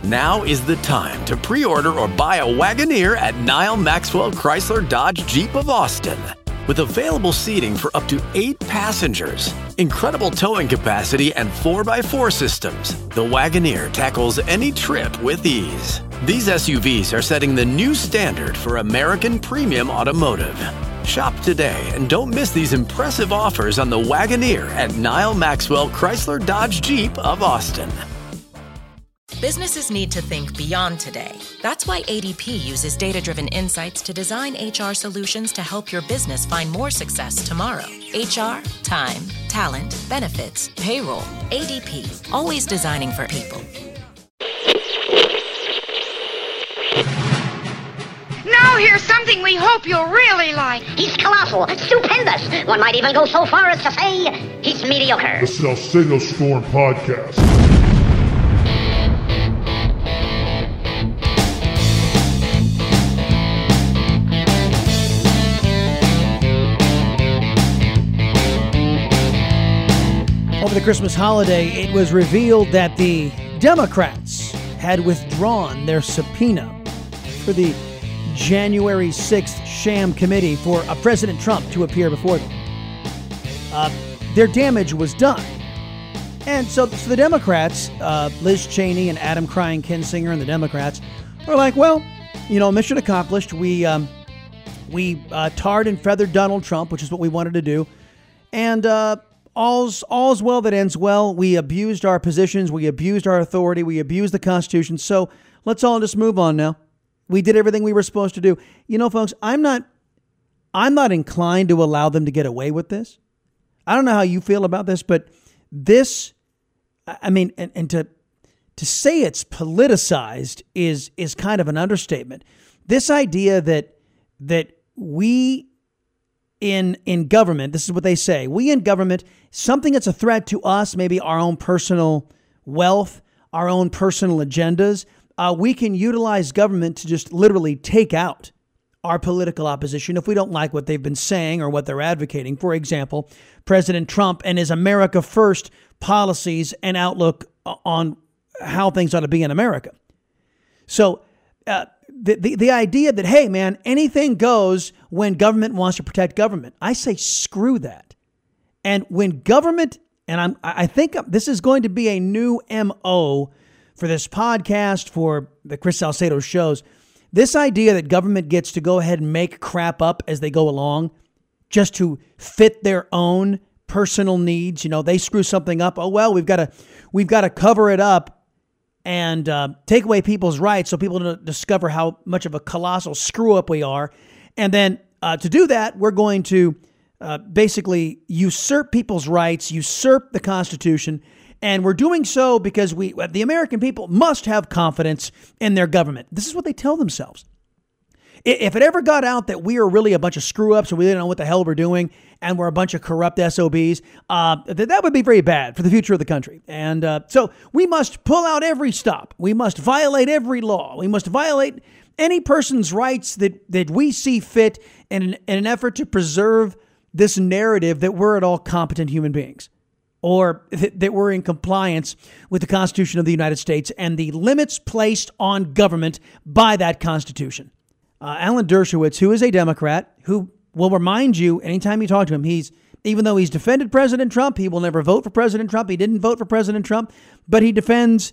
Now is the time to pre-order or buy a Wagoneer at Nile Maxwell Chrysler Dodge Jeep of Austin. With available seating for up to 8 passengers, incredible towing capacity, and 4x4 systems, the Wagoneer tackles any trip with ease. These SUVs are setting the new standard for American premium automotive. Shop today and don't miss these impressive offers on the Wagoneer at Nile Maxwell Chrysler Dodge Jeep of Austin. Businesses need to think beyond today. That's why ADP uses data-driven insights to design HR solutions to help your business find more success tomorrow. HR, time, talent, benefits, payroll. ADP, always designing for people. Now here's something we hope you'll really like. He's colossal, stupendous. One might even go so far as to say he's mediocre. The Salcedo Storm Podcast. Over the Christmas holiday, it was revealed that the Democrats had withdrawn their subpoena for the January 6th sham committee for President Trump to appear before them. Their damage was done. And so the Democrats, Liz Cheney and Adam Crying Kinzinger and the Democrats are like, well, mission accomplished. We tarred and feathered Donald Trump, which is what we wanted to do. And all's well that ends well. We abused our positions. We abused our authority. We abused the Constitution. So let's all just move on now. We did everything we were supposed to do. Folks, I'm not inclined to allow them to get away with this. I don't know how you feel about this, but this, and to say it's politicized is kind of an understatement. This idea that we in government, this is what they say, we in government, something that's a threat to us, maybe our own personal wealth, our own personal agendas, we can utilize government to just literally take out our political opposition if we don't like what they've been saying or what they're advocating. For example, President Trump and his America First policies and outlook on how things ought to be in America. So the idea that, hey, man, anything goes when government wants to protect government. I say screw that. And when government, and I think this is going to be a new MO for this podcast, for the Chris Salcedo shows, this idea that government gets to go ahead and make crap up as they go along just to fit their own personal needs. They screw something up. Oh, well, we've got to cover it up and take away people's rights so people don't discover how much of a colossal screw up we are. And then to do that, we're going to basically usurp people's rights, usurp the Constitution. And we're doing so because the American people must have confidence in their government. This is what they tell themselves. If it ever got out that we are really a bunch of screw-ups and we didn't know what the hell we're doing and we're a bunch of corrupt SOBs, that would be very bad for the future of the country. And so we must pull out every stop. We must violate every law. We must violate any person's rights that we see fit in an effort to preserve this narrative that we're at all competent human beings, or that we're in compliance with the Constitution of the United States and the limits placed on government by that Constitution. Alan Dershowitz, who is a Democrat, who will remind you anytime you talk to him, even though he's defended President Trump, he will never vote for President Trump. He didn't vote for President Trump, but he defends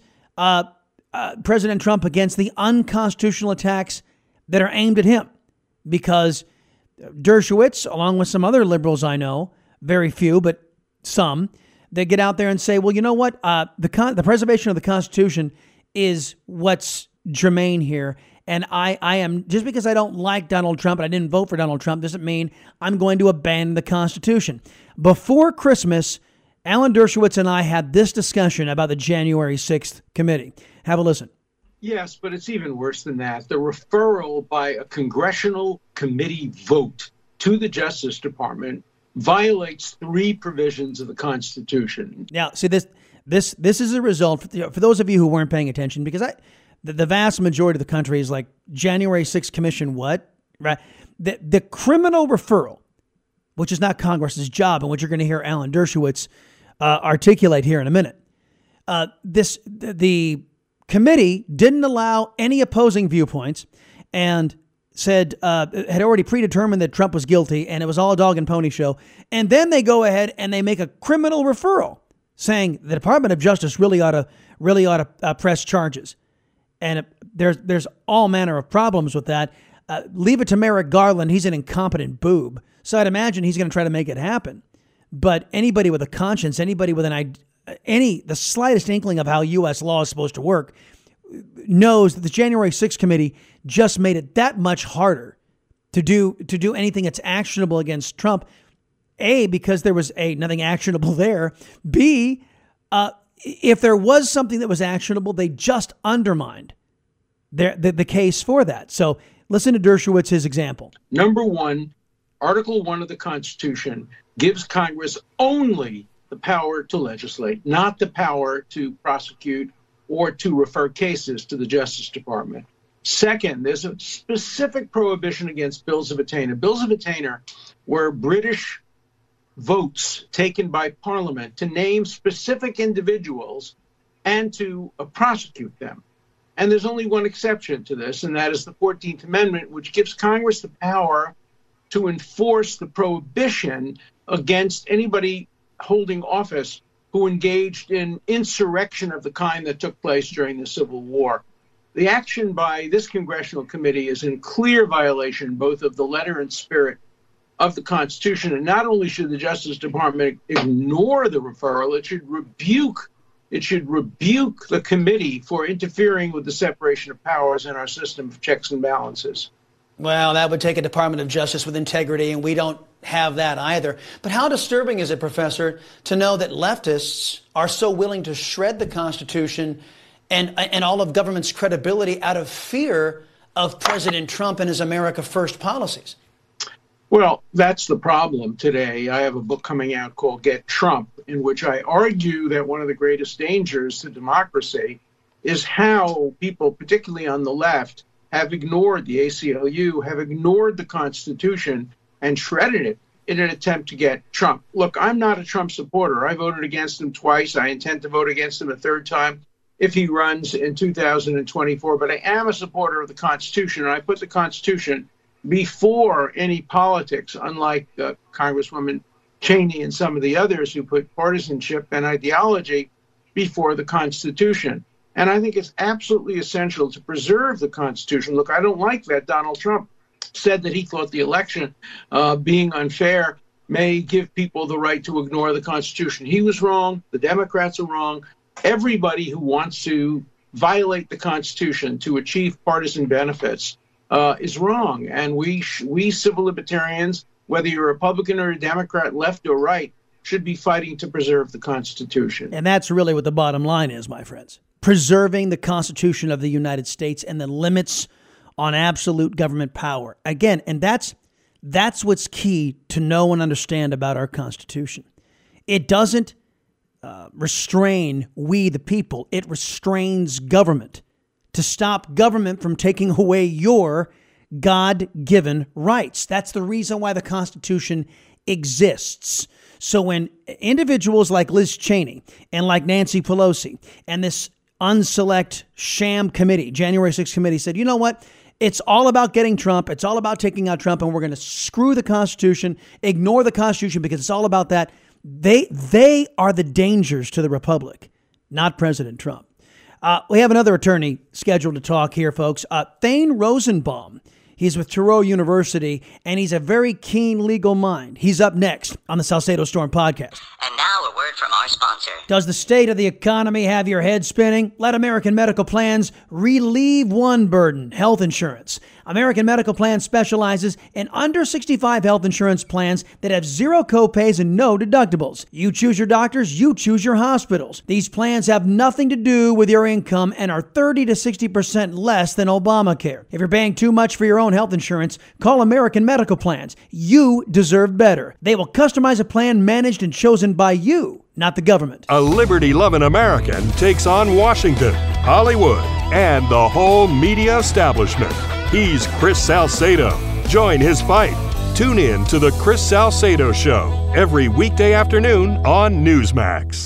President Trump against the unconstitutional attacks that are aimed at him, because Dershowitz, along with some other liberals I know, very few, but some, they get out there and say, well, you know what? The preservation of the Constitution is what's germane here. And I am, just because I don't like Donald Trump and I didn't vote for Donald Trump doesn't mean I'm going to abandon the Constitution. Before Christmas, Alan Dershowitz and I had this discussion about the January 6th committee. Have a listen. Yes, but it's even worse than that. The referral by a congressional committee vote to the Justice Department violates 3 provisions of the Constitution. Now, see, this is a result, for those of you who weren't paying attention, because the vast majority of the country is like, January 6th commission, what? Right? The criminal referral, which is not Congress's job, and which you're going to hear Alan Dershowitz articulate here in a minute. The committee didn't allow any opposing viewpoints and said, had already predetermined that Trump was guilty and it was all a dog and pony show. And then they go ahead and they make a criminal referral saying the Department of Justice really ought to press charges. And there's all manner of problems with that. Leave it to Merrick Garland. He's an incompetent boob. So I'd imagine he's going to try to make it happen. But anybody with a conscience, anybody with the slightest inkling of how U.S. law is supposed to work knows that the January 6th committee just made it that much harder to do anything that's actionable against Trump. A, because there was nothing actionable there. B, if there was something that was actionable, they just undermined the case for that. So listen to Dershowitz's example. Number one, Article 1 of the Constitution gives Congress only the power to legislate, not the power to prosecute or to refer cases to the Justice Department. Second, there's a specific prohibition against bills of attainder. Bills of attainder were British votes taken by Parliament to name specific individuals and to prosecute them. And there's only one exception to this, and that is the 14th Amendment, which gives Congress the power to enforce the prohibition against anybody holding office who engaged in insurrection of the kind that took place during the Civil War. The action by this congressional committee is in clear violation both of the letter and spirit of the Constitution. And not only should the Justice Department ignore the referral, it should rebuke the committee for interfering with the separation of powers in our system of checks and balances. Well, that would take a Department of Justice with integrity, and we don't have that either. But how disturbing is it, Professor, to know that leftists are so willing to shred the Constitution and all of government's credibility out of fear of President Trump and his America First policies? Well, that's the problem today. I have a book coming out called Get Trump, in which I argue that one of the greatest dangers to democracy is how people, particularly on the left, have ignored the ACLU, have ignored the Constitution and shredded it in an attempt to get Trump. Look, I'm not a Trump supporter. I voted against him twice. I intend to vote against him a third time if he runs in 2024. But I am a supporter of the Constitution, and I put the Constitution before any politics, unlike Congresswoman Cheney and some of the others who put partisanship and ideology before the Constitution. And I think it's absolutely essential to preserve the Constitution. Look, I don't like that Donald Trump said that he thought the election being unfair may give people the right to ignore the Constitution. He was wrong. The Democrats are wrong. Everybody who wants to violate the Constitution to achieve partisan benefits is wrong. And we civil libertarians, whether you're a Republican or a Democrat, left or right, should be fighting to preserve the Constitution. And that's really what the bottom line is, my friends. Preserving the Constitution of the United States and the limits on absolute government power. Again, and that's what's key to know and understand about our Constitution. It doesn't restrain we the people. It restrains government to stop government from taking away your God-given rights. That's the reason why the Constitution exists. So when individuals like Liz Cheney and like Nancy Pelosi and this unselect sham committee, January 6th committee, said, you know what? It's all about getting Trump. It's all about taking out Trump, and we're going to screw the Constitution, ignore the Constitution because it's all about that. They are the dangers to the republic, not President Trump. We have another attorney scheduled to talk here, folks. Thane Rosenbaum. He's with Thoreau University, and he's a very keen legal mind. He's up next on the Salcedo Storm podcast. And now a word from our sponsor. Does the state of the economy have your head spinning? Let American Medical Plans relieve one burden, health insurance. American Medical Plans specializes in under 65 health insurance plans that have zero copays and no deductibles. You choose your doctors, you choose your hospitals. These plans have nothing to do with your income and are 30 to 60% less than Obamacare. If you're paying too much for your own health insurance, call American Medical Plans. You deserve better. They will customize a plan managed and chosen by you, not the government. A liberty-loving American takes on Washington, Hollywood, and the whole media establishment. He's Chris Salcedo. Join his fight. Tune in to The Chris Salcedo Show every weekday afternoon on Newsmax.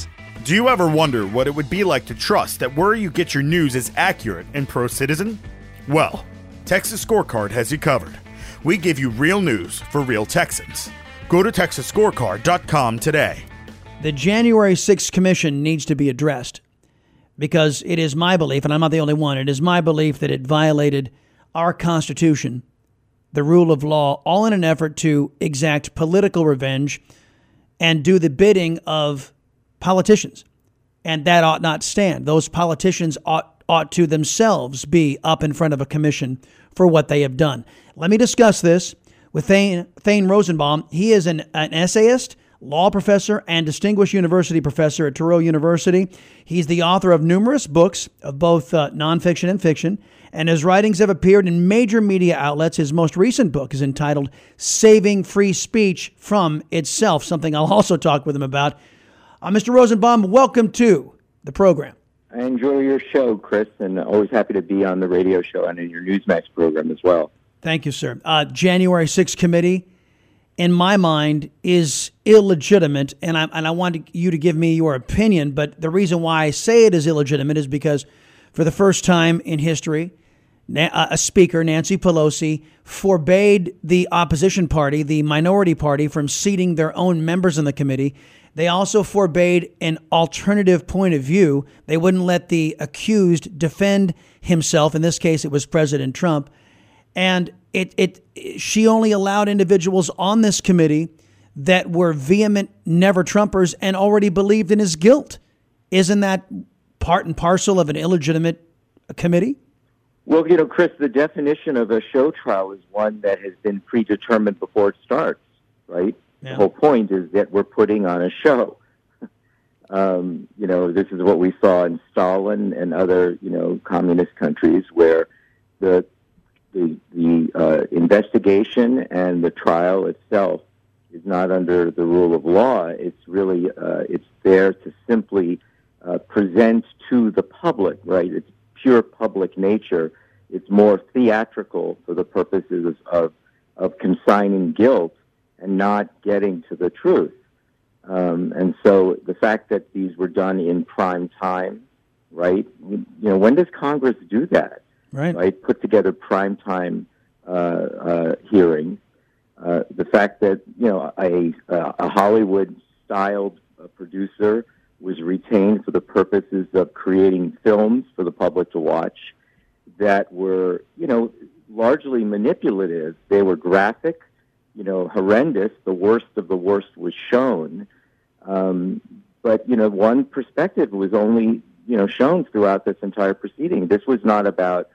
Do you ever wonder what it would be like to trust that where you get your news is accurate and pro-citizen? Well, Texas Scorecard has you covered. We give you real news for real Texans. Go to TexasScorecard.com today. The January 6th Commission needs to be addressed because it is my belief, and I'm not the only one, it is my belief that it violated our Constitution, the rule of law, all in an effort to exact political revenge and do the bidding of politicians. And that ought not stand. Those politicians ought to themselves be up in front of a commission for what they have done. Let me discuss this with Thane Rosenbaum. He is an essayist, law professor, and distinguished university professor at Touro University. He's the author of numerous books of both nonfiction and fiction, and his writings have appeared in major media outlets. His most recent book is entitled Saving Free Speech from Itself, something I'll also talk with him about. Mr. Rosenbaum, welcome to the program. I enjoy your show, Chris, and always happy to be on the radio show and in your Newsmax program as well. Thank you, sir. January 6th committee, in my mind, is illegitimate, and I want you to give me your opinion, but the reason why I say it is illegitimate is because for the first time in history, a speaker, Nancy Pelosi, forbade the opposition party, the minority party, from seating their own members in the committee. They also forbade an alternative point of view. They wouldn't let the accused defend himself. In this case, it was President Trump. And she only allowed individuals on this committee that were vehement never-Trumpers and already believed in his guilt. Isn't that part and parcel of an illegitimate committee? Well, Chris, the definition of a show trial is one that has been predetermined before it starts, right? Yeah. The whole point is that we're putting on a show. This is what we saw in Stalin and other, communist countries where the investigation and the trial itself is not under the rule of law. It's really, it's there to simply present to the public, right? It's pure public nature. It's more theatrical for the purposes of consigning guilt and not getting to the truth. And so the fact that these were done in prime time, right? When does Congress do that? Right? Put together prime time hearings. The fact that, a Hollywood-styled producer was retained for the purposes of creating films for the public to watch that were, largely manipulative. They were graphic, horrendous. The worst of the worst was shown. But, one perspective was only, shown throughout this entire proceeding. This was not about,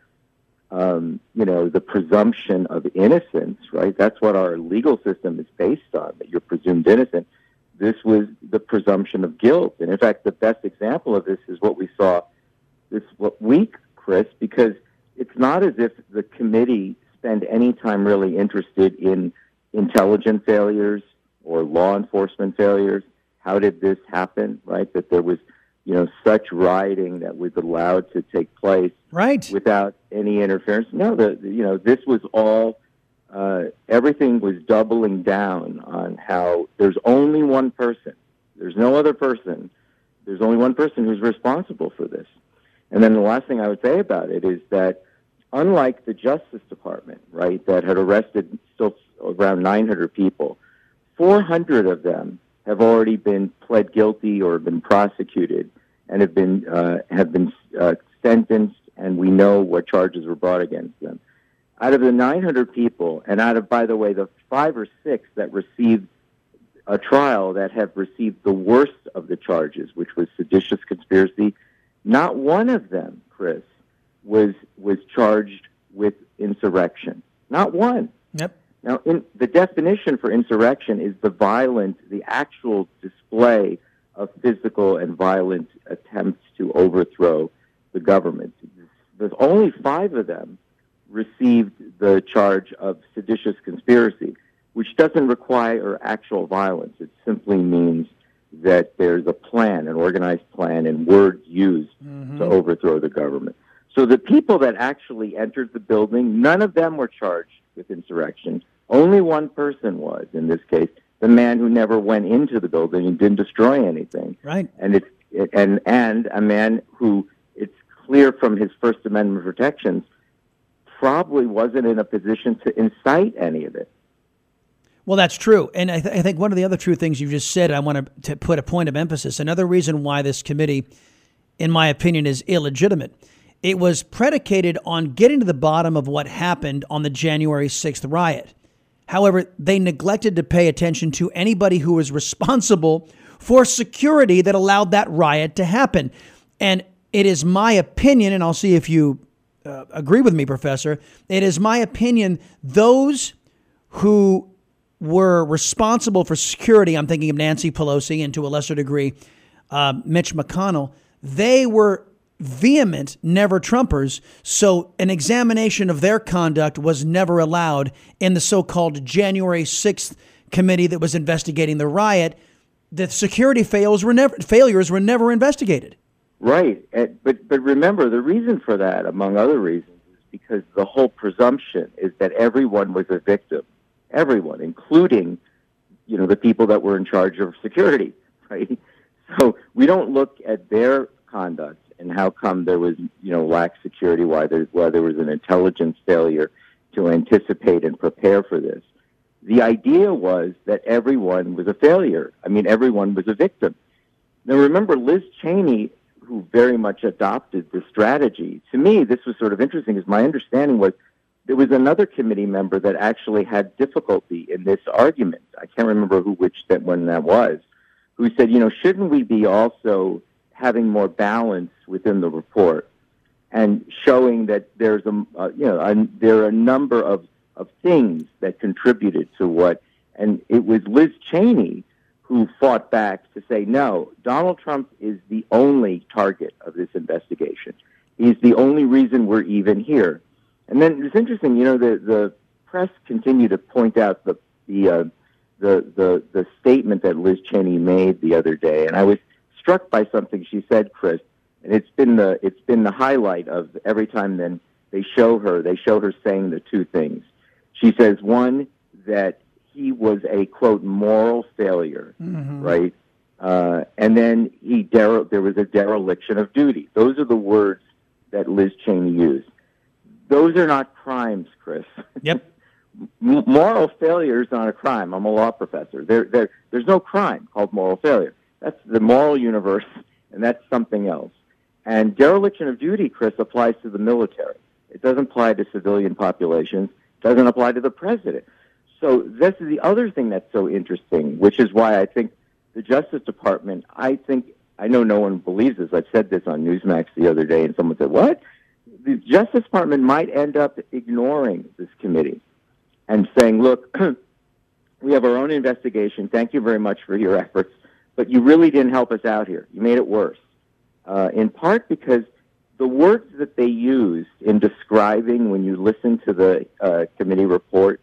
the presumption of innocence, right? That's what our legal system is based on, that you're presumed innocent. This was the presumption of guilt. And in fact, the best example of this is what we saw this week, Chris, because it's not as if the committee spent any time really interested in intelligence failures or law enforcement failures. How did this happen, right? That there was, such rioting that was allowed to take place without any interference. No, this was all, everything was doubling down on how there's only one person. There's no other person. There's only one person who's responsible for this. And then the last thing I would say about it is that unlike the Justice Department, right, that had arrested still around 900 people, 400 of them have already been pled guilty or been prosecuted and have been sentenced, and we know what charges were brought against them. Out of the 900 people, and out of, by the way, the 5 or 6 that received a trial that have received the worst of the charges, which was seditious conspiracy, not one of them, Chris, was charged with insurrection. Not one. Yep. Now, the definition for insurrection is the actual display of physical and violent attempts to overthrow the government. There's only 5 of them received the charge of seditious conspiracy, which doesn't require actual violence. It simply means that there's a plan, an organized plan, and words used to overthrow the government. So the people that actually entered the building, none of them were charged with insurrection. Only one person was, in this case, the man who never went into the building and didn't destroy anything. Right. And and a man who it's clear from his First Amendment protections probably wasn't in a position to incite any of it. Well, that's true. And I think one of the other true things you just said, I want to put a point of emphasis. Another reason why this committee, in my opinion, is illegitimate. It was predicated on getting to the bottom of what happened on the January 6th riot. However, they neglected to pay attention to anybody who was responsible for security that allowed that riot to happen. And it is my opinion, and I'll see if you agree with me, Professor, it is my opinion those who were responsible for security, I'm thinking of Nancy Pelosi and to a lesser degree, Mitch McConnell, they were vehement never-Trumpers, so an examination of their conduct was never allowed in the so-called January 6th committee that was investigating the riot. The security failures were never investigated. Right, but remember, the reason for that, among other reasons, is because the whole presumption is that everyone was a victim. Everyone, including, the people that were in charge of security, right? So we don't look at their conduct and how come there was, lax security, why there was an intelligence failure to anticipate and prepare for this. The idea was that everyone was a failure. I mean, everyone was a victim. Now, remember, Liz Cheney, who very much adopted this strategy, to me, this was sort of interesting, because my understanding was there was another committee member that actually had difficulty in this argument. I can't remember when that was, who said, shouldn't we be also having more balance within the report and showing that there's there are a number of things that contributed to what, and it was Liz Cheney who fought back to say, no, Donald Trump is the only target of this investigation. He's the only reason we're even here. And then it's interesting, the press continued to point out the statement that Liz Cheney made the other day, and I was struck by something she said, Chris, and it's been the highlight of every time then they show her saying the two things. She says, one, that he was a, quote, moral failure, right? And then there was a dereliction of duty. Those are the words that Liz Cheney used. Those are not crimes, Chris. Yep. Moral failure is not a crime. I'm a law professor. There's no crime called moral failure. That's the moral universe, and that's something else. And dereliction of duty, Chris, applies to the military. It doesn't apply to civilian populations. It doesn't apply to the president. So this is the other thing that's so interesting, which is why I think the Justice Department, I know no one believes this. I said this on Newsmax the other day, and someone said, what? The Justice Department might end up ignoring this committee and saying, look, we have our own investigation. Thank you very much for your efforts, but you really didn't help us out here. You made it worse. In part because the words that they used in describing, when you listen to the committee report,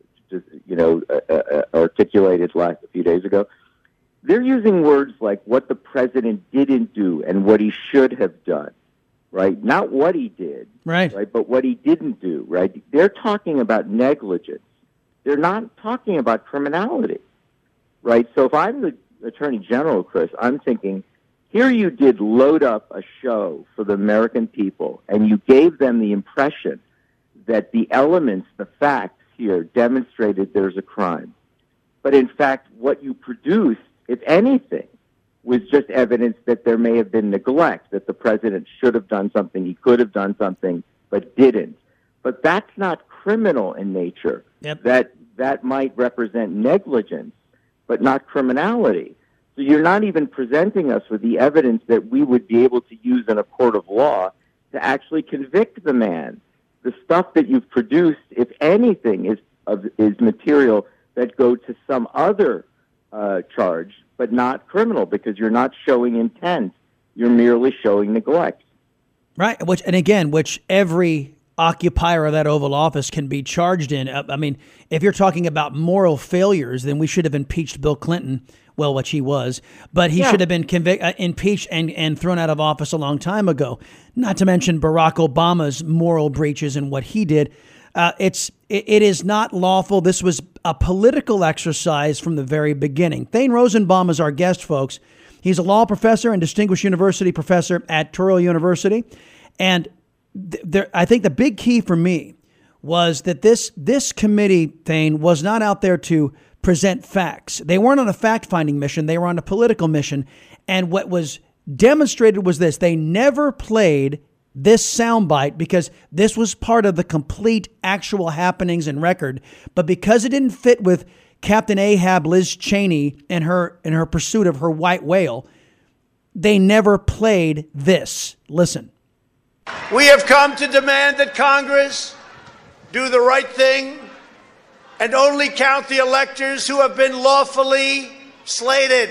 articulated a few days ago, they're using words like what the president didn't do and what he should have done, right? Not what he did, right? But what he didn't do, right? They're talking about negligence. They're not talking about criminality, right? So if I'm the Attorney General, Chris, I'm thinking, here you did load up a show for the American people, and you gave them the impression that the elements, the facts here demonstrated there's a crime. But in fact, what you produced, if anything, was just evidence that there may have been neglect, that the president should have done something, he could have done something, but didn't. But that's not criminal in nature. Yep. That might represent negligence, but not criminality. So you're not even presenting us with the evidence that we would be able to use in a court of law to actually convict the man. The stuff that you've produced, if anything, is material that go to some other charge, but not criminal, because you're not showing intent. You're merely showing neglect. Right. Which every occupier of that Oval Office can be charged in. I mean, if you're talking about moral failures, then we should have impeached Bill Clinton. Well, which he was, but he should have been impeached and thrown out of office a long time ago. Not to mention Barack Obama's moral breaches and what he did. It is not lawful. This was a political exercise from the very beginning. Thane Rosenbaum is our guest, folks. He's a law professor and distinguished university professor at Touro University. And I think the big key for me was that this committee, Thane, was not out there to present facts. They weren't on a fact-finding mission. They were on a political mission. And what was demonstrated was this. They never played this soundbite because this was part of the complete actual happenings and record. But because it didn't fit with Captain Ahab Liz Cheney and her pursuit of her white whale, they never played this. Listen. We have come to demand that Congress do the right thing and only count the electors who have been lawfully slated.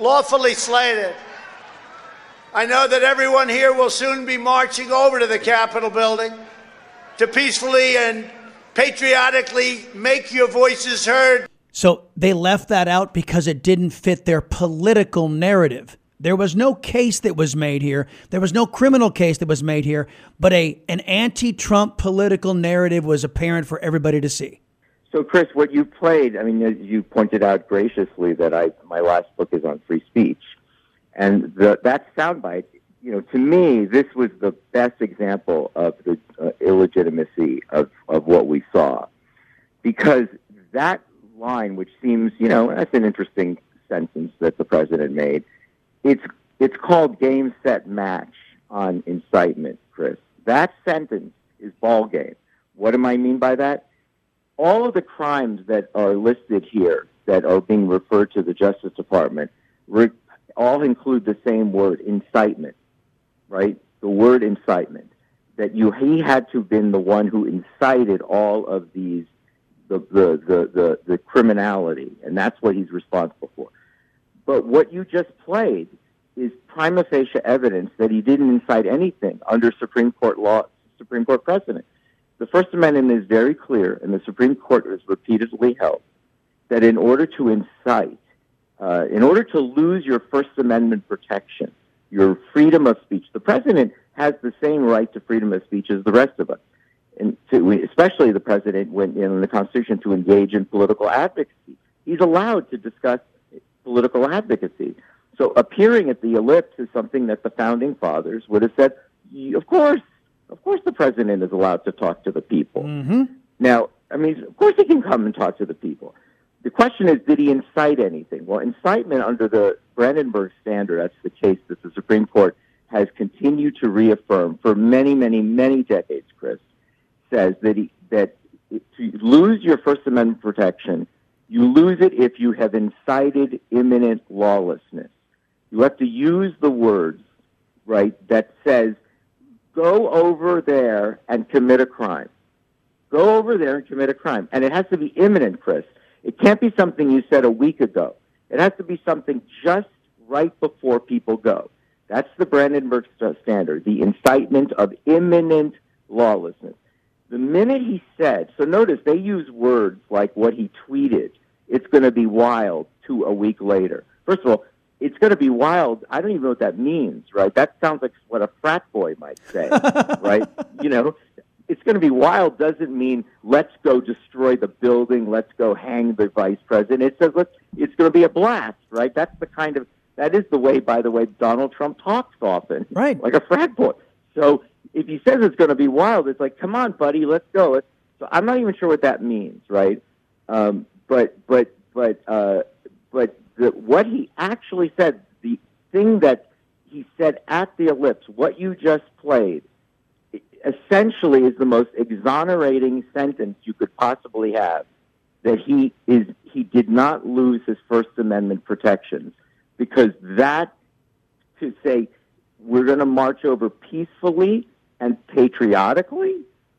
I know that everyone here will soon be marching over to the Capitol building to peacefully and patriotically make your voices heard. So they left that out because it didn't fit their political narrative. There was no case that was made here. There was no criminal case that was made here, but an anti-Trump political narrative was apparent for everybody to see. So, Chris, what you played, I mean, as you pointed out graciously, that my last book is on free speech. And that soundbite, to me, this was the best example of the illegitimacy of what we saw. Because that line, which seems, that's an interesting sentence that the president made, it's called game, set, match on incitement, Chris. That sentence is ball game. What do I mean by that? All of the crimes that are listed here that are being referred to the Justice Department all include the same word, incitement, right? The word incitement. That he had to have been the one who incited all of these, the criminality, and that's what he's responsible for. But what you just played is prima facie evidence that he didn't incite anything under Supreme Court law, Supreme Court precedent. The First Amendment is very clear, and the Supreme Court has repeatedly held that in order to incite, in order to lose your First Amendment protection, your freedom of speech, the president has the same right to freedom of speech as the rest of us, and especially the president, when in the Constitution, to engage in political advocacy. He's allowed to discuss political advocacy. So appearing at the ellipse is something that the founding fathers would have said, of course the president is allowed to talk to the people. Mm-hmm. Now, I mean, of course he can come and talk to the people. The question is, did he incite anything? Well, incitement under the Brandenburg Standard, that's the case that the Supreme Court has continued to reaffirm for many, many, many decades, Chris, says that to lose your First Amendment protection, you lose it if you have incited imminent lawlessness. You have to use the words, right, that says, go over there and commit a crime. Go over there and commit a crime. And it has to be imminent, Chris. It can't be something you said a week ago. It has to be something just right before people go. That's the Brandenburg Standard, the incitement of imminent lawlessness. The minute he said, so notice they use words like what he tweeted, it's going to be wild, to a week later. First of all, it's going to be wild. I don't even know what that means, right? That sounds like what a frat boy might say, right? It's going to be wild doesn't mean let's go destroy the building, let's go hang the vice president. It says it's going to be a blast, right? That is the way, by the way, Donald Trump talks often, right? Like a frat boy. So if he says it's going to be wild, it's like, come on, buddy, let's go. So I'm not even sure what that means, right? But what he actually said, the thing that he said at the ellipse, what you just played, essentially is the most exonerating sentence you could possibly have, that he did not lose his First Amendment protections, because that, to say we're going to march over peacefully and patriotically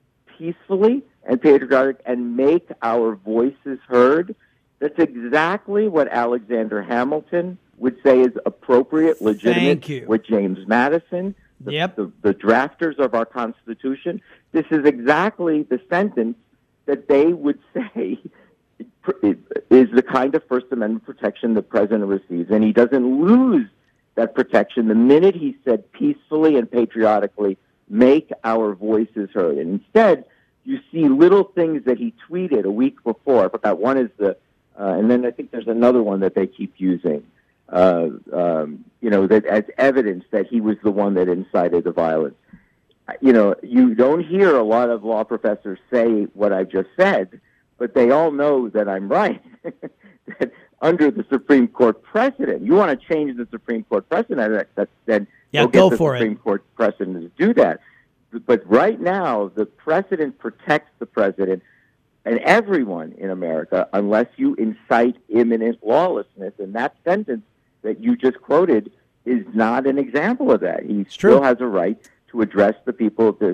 and make our voices heard, that's exactly what Alexander Hamilton would say is appropriate, legitimate with James Madison, the drafters of our Constitution. This is exactly the sentence that they would say is the kind of First Amendment protection the president receives. And he doesn't lose that protection the minute he said peacefully and patriotically, make our voices heard. And instead, you see little things that he tweeted a week before. I forgot, one is and then I think there's another one that they keep using. that as evidence that he was the one that incited the violence. You don't hear a lot of law professors say what I just said, but they all know that I'm right. That under the Supreme Court precedent, you want to change the Supreme Court precedent, then go for it. Supreme Court precedent to do that. But right now, the precedent protects the president and everyone in America unless you incite imminent lawlessness. And that sentence that you just quoted is not an example of that. He still has a right to address the people at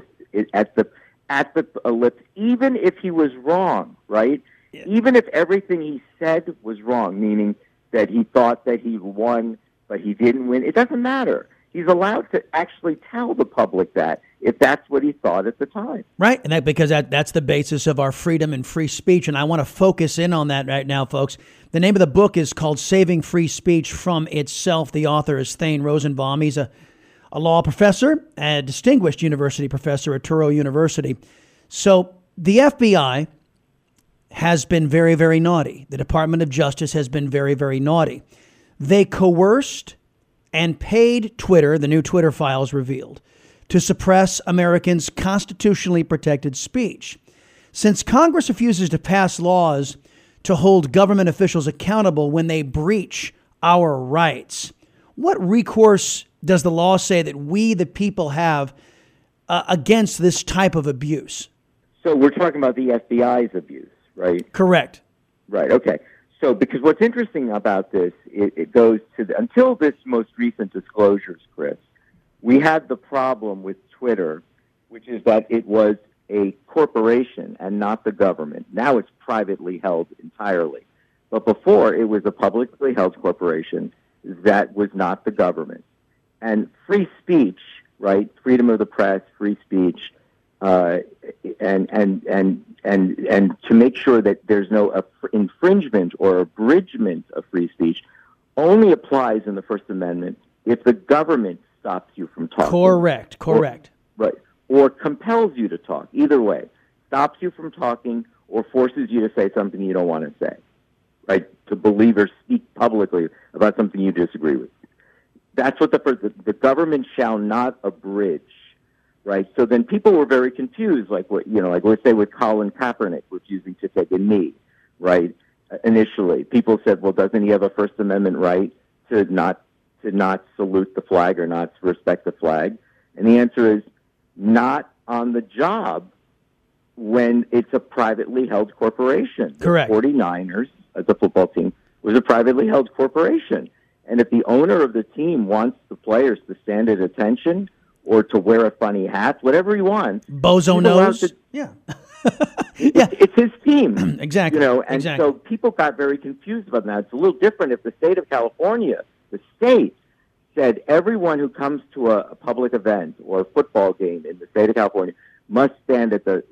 the lips, even if he was wrong, right? Yeah. Even if everything he said was wrong, meaning that he thought that he won, but he didn't win, it doesn't matter. He's allowed to actually tell the public that if that's what he thought at the time. Right, and because that's the basis of our freedom and free speech, and I want to focus in on that right now, folks. The name of the book is called Saving Free Speech from Itself. The author is Thane Rosenbaum. He's a law professor, a distinguished university professor at Touro University. So the FBI has been very, very naughty. The Department of Justice has been very, very naughty. They coerced and paid Twitter, the new Twitter files revealed, to suppress Americans' constitutionally protected speech. Since Congress refuses to pass laws to hold government officials accountable when they breach our rights, what recourse does the law say that we, the people, have against this type of abuse? So we're talking about the FBI's abuse, right? Correct. Right, okay. So, because what's interesting about this, it goes to until this most recent disclosures, Chris, we had the problem with Twitter, which is that it was a corporation and not the government. Now it's privately held entirely. But before, it was a publicly held corporation that was not the government. And free speech, right, freedom of the press, free speech, and to make sure that there's no infringement or abridgment of free speech only applies in the First Amendment if the government stops you from talking. Correct. Or compels you to talk. Either way, stops you from talking or forces you to say something you don't want to say, right? To believe or speak publicly about something you disagree with. That's what the government shall not abridge. Right, so then people were very confused, like let's say with Colin Kaepernick refusing to take a knee, right? Initially, people said, well, doesn't he have a First Amendment right to not salute the flag or not to respect the flag? And the answer is not on the job when it's a privately held corporation. Correct. The 49ers, as a football team, was a privately held corporation, and if the owner of the team wants the players to stand at attention or to wear a funny hat, whatever he wants. Bozo nose. Yeah. It's his team. Exactly. So people got very confused about that. It's a little different if the state of California, the state, said everyone who comes to a public event or a football game in the state of California must stand at the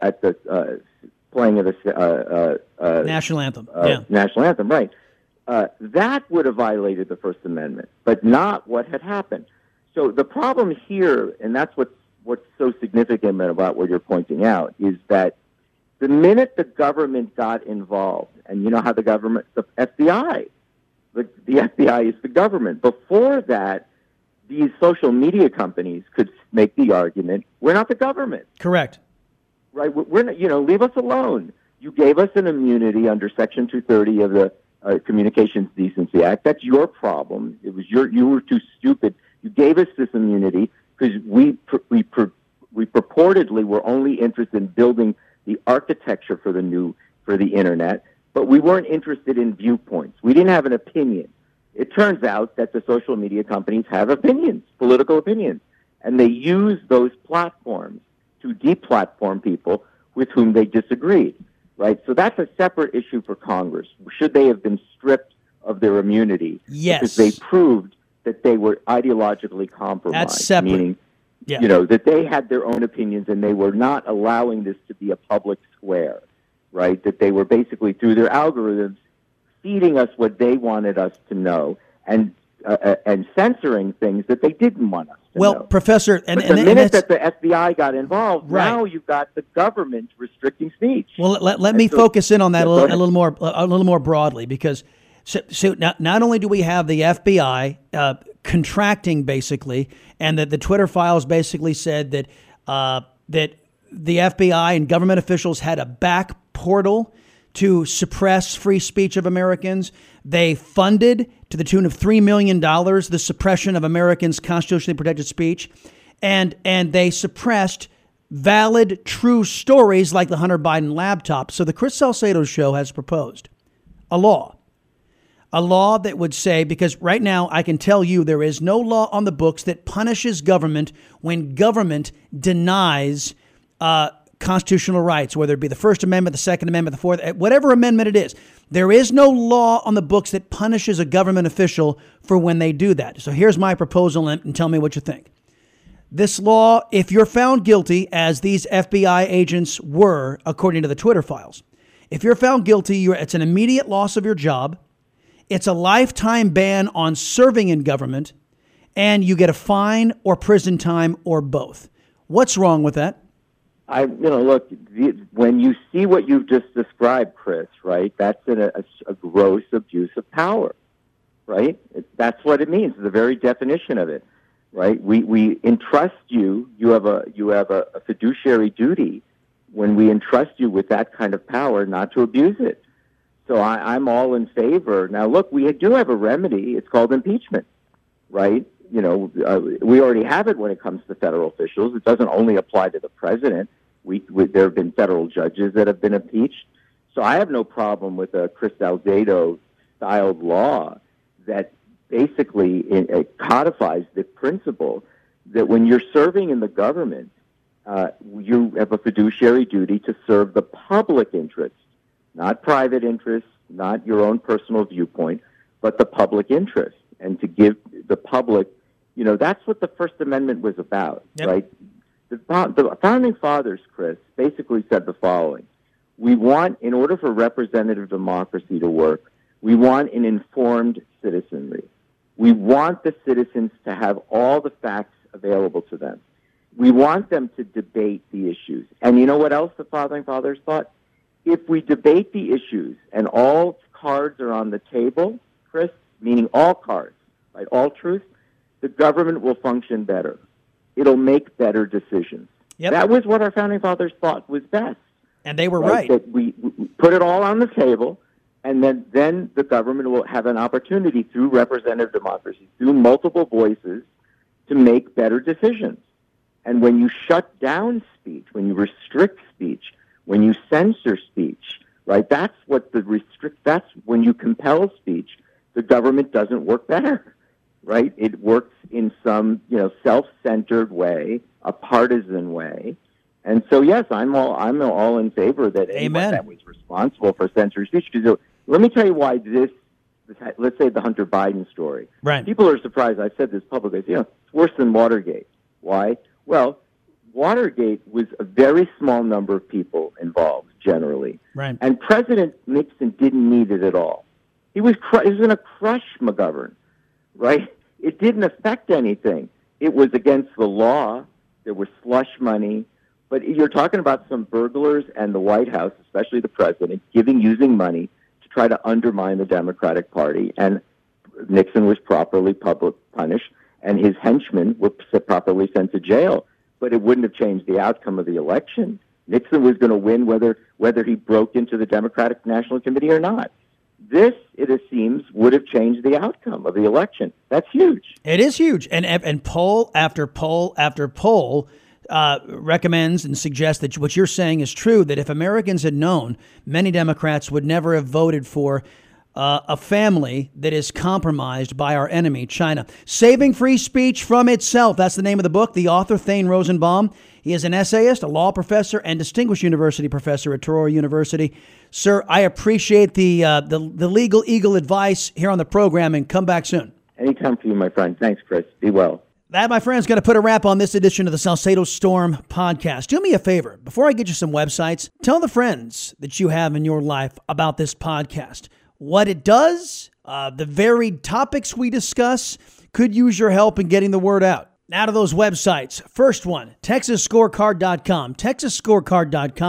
playing of the national anthem. National anthem, right. That would have violated the First Amendment, but not what had happened. So the problem here, and that's what's so significant about what you're pointing out, is that the minute the government got involved, and you know how the FBI, the FBI is the government. Before that, these social media companies could make the argument, we're not the government. Correct. Right? We're not, leave us alone. You gave us an immunity under Section 230 of the Communications Decency Act. That's your problem. It was you were too stupid. You gave us this immunity because we purportedly were only interested in building the architecture for the internet, but we weren't interested in viewpoints. We didn't have an opinion. It turns out that the social media companies have opinions, political opinions, and they use those platforms to deplatform people with whom they disagreed. Right? So that's a separate issue for Congress. Should they have been stripped of their immunity? Yes. Because they proved that they were ideologically compromised. That's separate. Meaning, that they had their own opinions and they were not allowing this to be a public square, right? That they were basically, through their algorithms, feeding us what they wanted us to know and censoring things that they didn't want us to know. Well, Professor, but the minute that the FBI got involved, now you've got the government restricting speech. Well, let me focus in on that a little more broadly, because So not only do we have the FBI contracting basically, and that the Twitter files basically said that that the FBI and government officials had a back portal to suppress free speech of Americans. They funded to the tune of $3 million the suppression of Americans' constitutionally protected speech, and they suppressed valid, true stories like the Hunter Biden laptop. So the Chris Salcedo Show has proposed a law that would say, because right now I can tell you there is no law on the books that punishes government when government denies constitutional rights, whether it be the First Amendment, the Second Amendment, the Fourth, whatever amendment it is. There is no law on the books that punishes a government official for when they do that. So here's my proposal, and tell me what you think. This law, if you're found guilty, as these FBI agents were, according to the Twitter files, if you're found guilty, it's an immediate loss of your job. It's a lifetime ban on serving in government, and you get a fine or prison time or both. What's wrong with that? Look, when you see what you've just described, Chris, right, that's a gross abuse of power, right? That's what it means, the very definition of it, right? We entrust you, you have a fiduciary duty when we entrust you with that kind of power not to abuse it. So I'm all in favor. Now, look, we do have a remedy. It's called impeachment, right? We already have it when it comes to federal officials. It doesn't only apply to the president. There have been federal judges that have been impeached. So I have no problem with a Chris Salcedo-styled law that basically codifies the principle that when you're serving in the government, you have a fiduciary duty to serve the public interest, not private interest, not your own personal viewpoint, but the public interest, and to give the public, that's what the First Amendment was about, right? The Founding Fathers, Chris, basically said the following. We want, in order for representative democracy to work, we want an informed citizenry. We want the citizens to have all the facts available to them. We want them to debate the issues. And you know what else the Founding Fathers thought? If we debate the issues and all cards are on the table, Chris, meaning all cards, right, all truth, the government will function better. It'll make better decisions. Yep. That was what our Founding Fathers thought was best. And they were right. That we put it all on the table, and then the government will have an opportunity through representative democracy, through multiple voices, to make better decisions. And when you shut down speech, when you restrict speech, when you censor speech, right, that's when you compel speech, the government doesn't work better, right? It works in some, self-centered way, a partisan way. And so, yes, I'm all in favor that anyone that was responsible for censoring speech. Because let me tell you why this, let's say the Hunter Biden story. Right. People are surprised. I've said this publicly. It's worse than Watergate. Why? Well, Watergate was a very small number of people involved, generally. Right. And President Nixon didn't need it at all. He was going to crush McGovern, right? It didn't affect anything. It was against the law. There was slush money. But you're talking about some burglars and the White House, especially the president, using money to try to undermine the Democratic Party. And Nixon was properly punished, and his henchmen were properly sent to jail. But it wouldn't have changed the outcome of the election. Nixon was going to win whether he broke into the Democratic National Committee or not. This, it seems, would have changed the outcome of the election. That's huge. It is huge. And poll after poll after poll recommends and suggests that what you're saying is true, that if Americans had known, many Democrats would never have voted for a family that is compromised by our enemy, China. Saving Free Speech from Itself. That's the name of the book. The author, Thane Rosenbaum. He is an essayist, a law professor, and distinguished university professor at Touro University. Sir, I appreciate the legal eagle advice here on the program, and come back soon. Anytime for you, my friend. Thanks, Chris. Be well. That, my friends, going to put a wrap on this edition of the Salcedo Storm podcast. Do me a favor. Before I get you some websites, tell the friends that you have in your life about this podcast. What it does, the varied topics we discuss, could use your help in getting the word out. Now to those websites. First one, TexasScorecard.com. TexasScorecard.com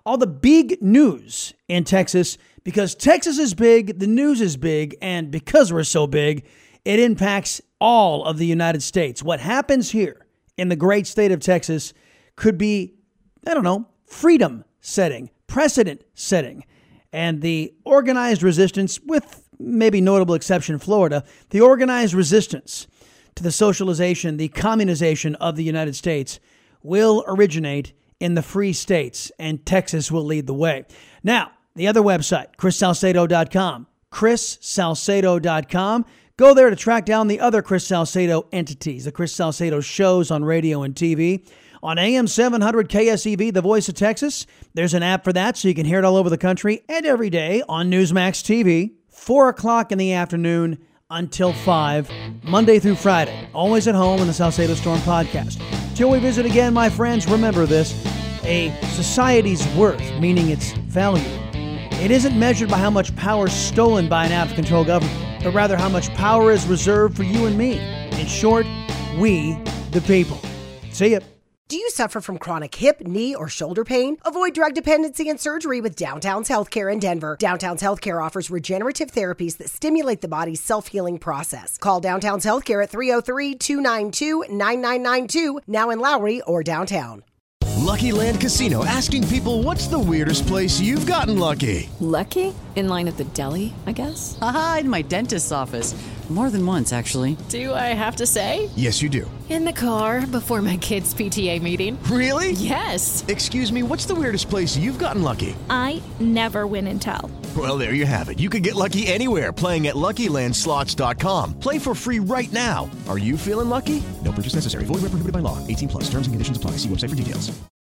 all the big news in Texas, because Texas is big, the news is big, and because we're so big, it impacts all of the United States. What happens here in the great state of Texas could be, freedom setting, precedent setting. And the organized resistance, with maybe notable exception Florida, the organized resistance to the socialization, the communization of the United States will originate in the free states, and Texas will lead the way. Now, the other website, ChrisSalcedo.com. ChrisSalcedo.com. Go there to track down the other Chris Salcedo entities, the Chris Salcedo shows on radio and TV. On AM 700 KSEV, the voice of Texas, there's an app for that so you can hear it all over the country, and every day on Newsmax TV, 4 o'clock in the afternoon until 5, Monday through Friday, always at home on the Salcedo Storm podcast. Till we visit again, my friends, remember this: a society's worth, meaning its value, it isn't measured by how much power is stolen by an out-of-control government, but rather how much power is reserved for you and me. In short, we the people. See ya. Do you suffer from chronic hip, knee, or shoulder pain? Avoid drug dependency and surgery with Downtown's Healthcare in Denver. Downtown's Healthcare offers regenerative therapies that stimulate the body's self-healing process. Call Downtown's Healthcare at 303-292-9992, now in Lowry or downtown. Lucky Land Casino, asking people, what's the weirdest place you've gotten lucky? Lucky? In line at the deli, I guess? Aha, in my dentist's office. More than once, actually. Do I have to say? Yes, you do. In the car before my kids' PTA meeting. Really? Yes. Excuse me, what's the weirdest place you've gotten lucky? I never win and tell. Well, there you have it. You can get lucky anywhere, playing at LuckyLandSlots.com. Play for free right now. Are you feeling lucky? No purchase necessary. Void where prohibited by law. 18+. Terms and conditions apply. See website for details.